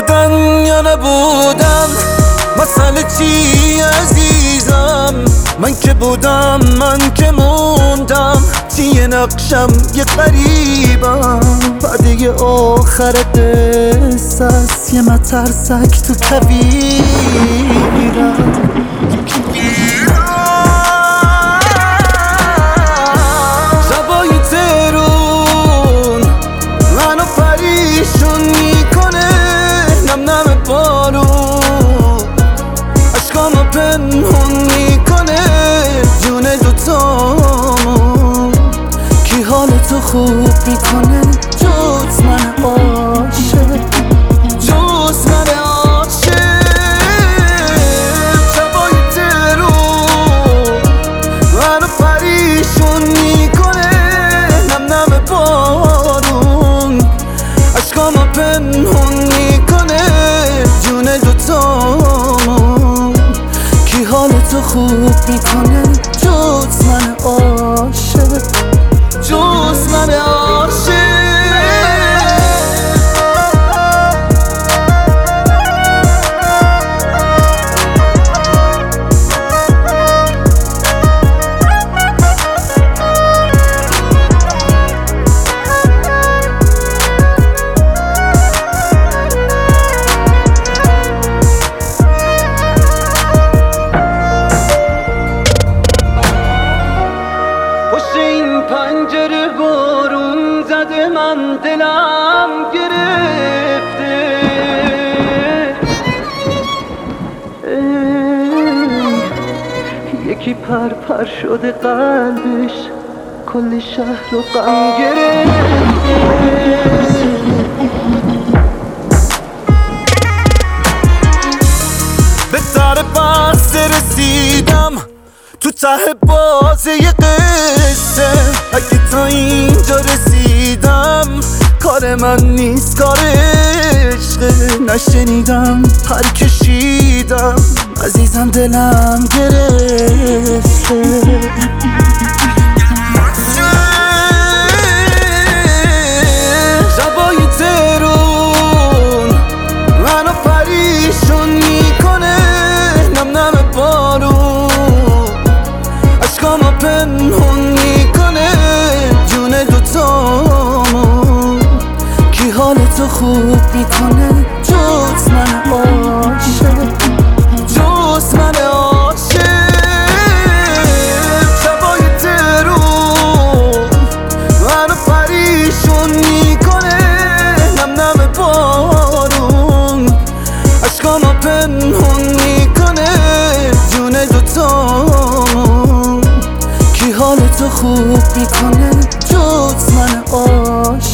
بودن یا نبودن مسئله چی عزیزم؟ من که بودم، من که موندم، چیه نقشم یه غریبم. بعد آخر قصه است یه مترسک تو کویرم. شبای ترون منو پریشون میکنه، نم نم بارون عشقامو پنهون میکنه. جون دوتامون کی حالتو خوب میکنه جز من عاشق، جز من عاشق. شبای ترون منو پریشون میکنه، نم نم بارون عشقامو پنهون میکنه. جون دوتامون کی حالتو خوب میکنه جز من عاشق، جز من عاشق. پنجره بارون زده، من دلم گرفته. یکی پر شده قلبش، کل شهر رو غم گرفته. به در بسته رسیدم، تو ته بازه یه قصه. اگه تا اینجا رسیدم کار من نیست، کار عشقه. نشنیدم پر کشیدم عزیزم، دلم گرفته. شبای ترون منو پریشون میکنه، نم نم بارون عشقامو پنهون میکنه. جون دوتامون کی حالتو خوب میکنه جز من عاشق، جز من عاشق. شبای ترون منو پریشون میکنه، نم نم بارون عشقامو پنهون میکنه. جون دوتامون کی حالتو خوب میکنه جز من عاشق.